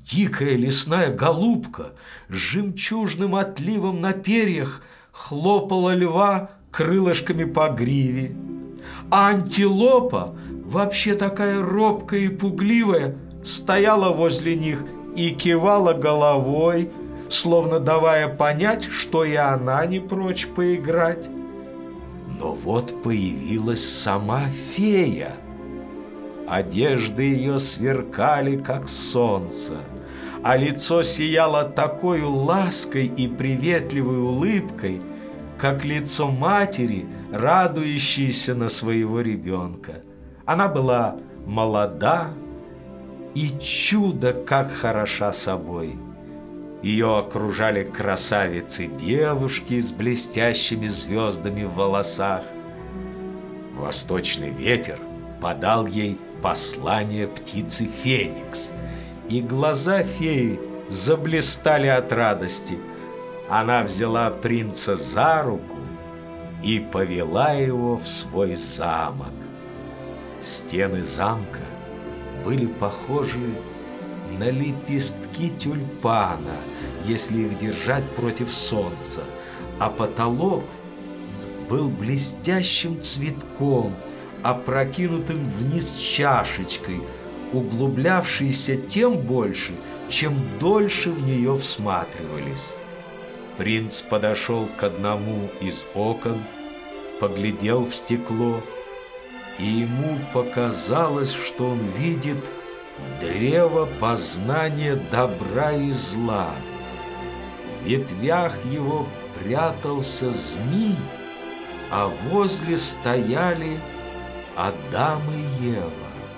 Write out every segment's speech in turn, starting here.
Дикая лесная голубка с жемчужным отливом на перьях хлопала льва крылышками по гриве, а антилопа, вообще такая робкая и пугливая, стояла возле них и кивала головой, словно давая понять, что и она не прочь поиграть. Но вот появилась сама фея. Одежды ее сверкали, как солнце, а лицо сияло такой лаской и приветливой улыбкой, как лицо матери, радующейся на своего ребенка. Она была молода и чудо как хороша собой. Ее окружали красавицы-девушки с блестящими звездами в волосах. Восточный ветер подал ей послание птицы Феникс, и глаза феи заблистали от радости. Она взяла принца за руку и повела его в свой замок. Стены замка были похожи на лепестки тюльпана, если их держать против солнца, а потолок был блестящим цветком, опрокинутым вниз чашечкой, углублявшейся тем больше, чем дольше в нее всматривались. Принц подошел к одному из окон, поглядел в стекло, и ему показалось, что он видит древо познания добра и зла. В ветвях его прятался змей, а возле стояли Адам и Ева.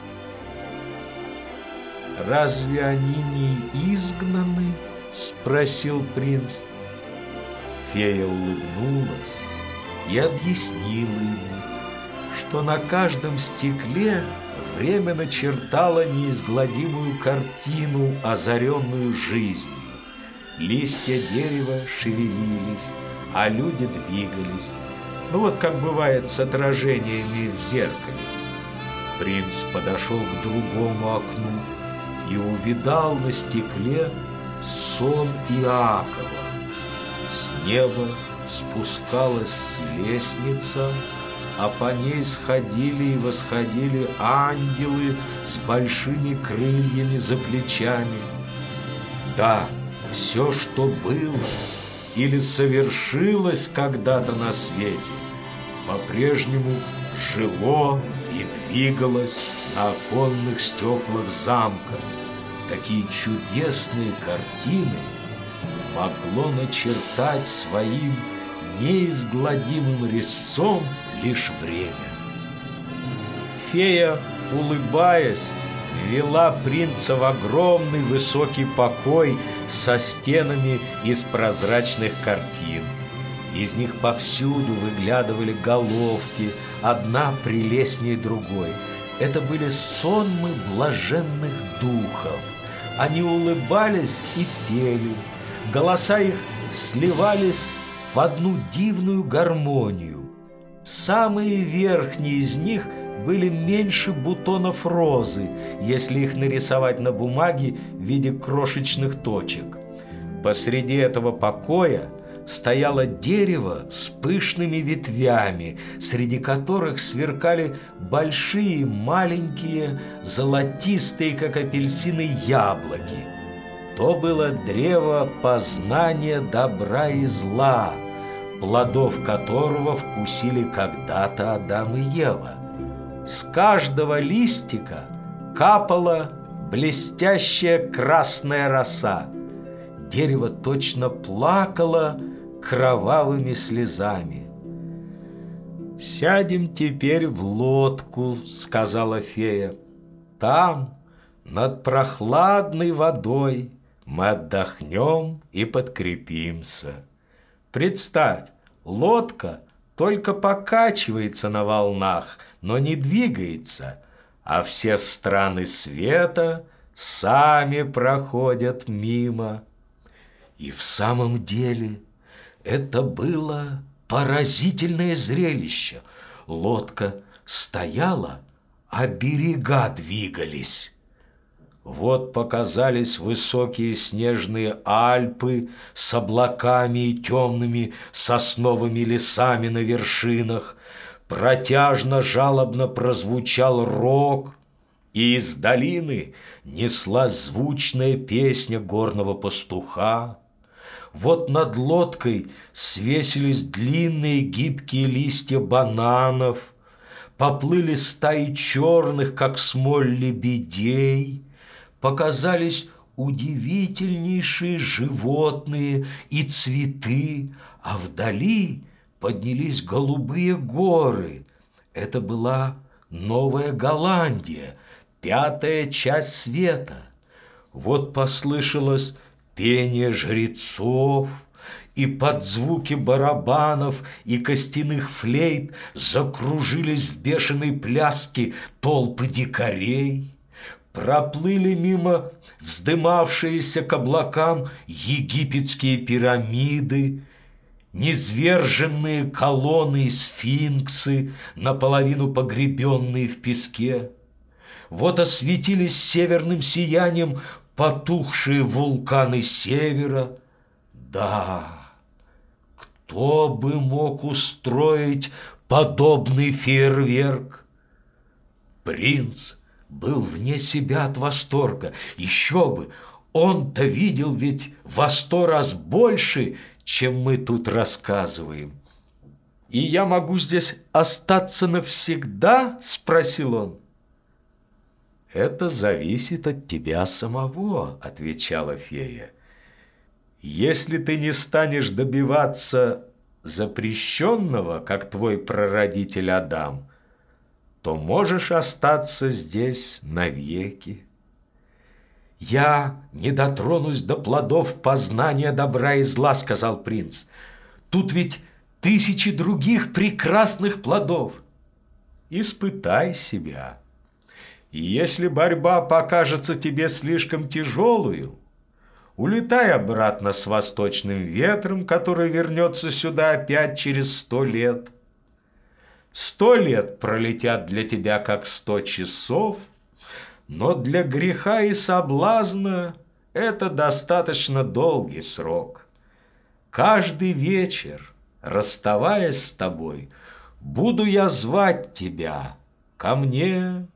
«Разве они не изгнаны?» – спросил принц. Фея улыбнулась и объяснила ему, что на каждом стекле время начертало неизгладимую картину, озаренную жизнью. Листья дерева шевелились, а люди двигались. Ну вот как бывает с отражениями в зеркале. Принц подошел к другому окну и увидал на стекле сон Иакова. С неба спускалась лестница, а по ней сходили и восходили ангелы с большими крыльями за плечами. Да, все, что было или совершилось когда-то на свете, по-прежнему жило и двигалось на оконных стеклах замка. Такие чудесные картины могло начертать своим неизгладимым резцом лишь время. Фея, улыбаясь, вела принца в огромный высокий покой со стенами из прозрачных картин. Из них повсюду выглядывали головки, одна прелестнее другой. Это были сонмы блаженных духов. Они улыбались и пели. Голоса их сливались в одну дивную гармонию. Самые верхние из них были меньше бутонов розы, если их нарисовать на бумаге в виде крошечных точек. Посреди этого покоя стояло дерево с пышными ветвями, среди которых сверкали большие, маленькие, золотистые, как апельсины, яблоки. То было древо познания добра и зла, плодов которого вкусили когда-то Адам и Ева. С каждого листика капала блестящая красная роса. Дерево точно плакало кровавыми слезами. «Сядем теперь в лодку», — сказала фея. «Там, над прохладной водой, мы отдохнем и подкрепимся. Представь, лодка только покачивается на волнах, но не двигается, а все страны света сами проходят мимо». И в самом деле это было поразительное зрелище. Лодка стояла, а берега двигались. Вот показались высокие снежные Альпы с облаками и темными сосновыми лесами на вершинах. Протяжно-жалобно прозвучал рог, и из долины неслась звучная песня горного пастуха. Вот над лодкой свесились длинные гибкие листья бананов, поплыли стаи черных, как смоль, лебедей, показались удивительнейшие животные и цветы, а вдали поднялись голубые горы. Это была Новая Голландия, 5-я часть света. Вот послышалось пение жрецов, и под звуки барабанов и костяных флейт закружились в бешеной пляске толпы дикарей. Проплыли мимо вздымавшиеся к облакам египетские пирамиды, низверженные колонны и сфинксы, наполовину погребенные в песке. Вот осветились северным сиянием потухшие вулканы севера. Да, кто бы мог устроить подобный фейерверк? Принц был вне себя от восторга. Еще бы, он-то видел ведь во 100 раз больше, чем мы тут рассказываем. «И я могу здесь остаться навсегда?» – спросил он. «Это зависит от тебя самого», – отвечала фея. «Если ты не станешь добиваться запрещенного, как твой прародитель Адам, то можешь остаться здесь навеки. «Я не дотронусь до плодов познания добра и зла», — сказал принц. «Тут ведь тысячи других прекрасных плодов. Испытай себя. И если борьба покажется тебе слишком тяжелую, улетай обратно с восточным ветром, который вернется сюда опять через 100 лет. 100 лет пролетят для тебя, как 100 часов, но для греха и соблазна это достаточно долгий срок. Каждый вечер, расставаясь с тобой, буду я звать тебя ко мне,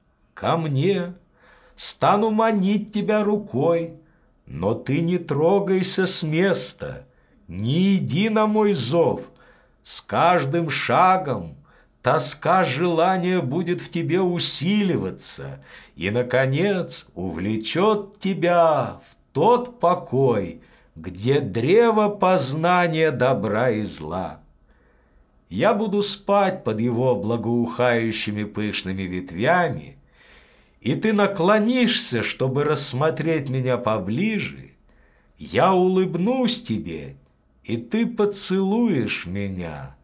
стану манить тебя рукой, но ты не трогайся с места, не иди на мой зов. С каждым шагом тоска желания будет в тебе усиливаться и, наконец, увлечет тебя в тот покой, где древо познания добра и зла. Я буду спать под его благоухающими пышными ветвями, и ты наклонишься, чтобы рассмотреть меня поближе. Я улыбнусь тебе, и ты поцелуешь меня».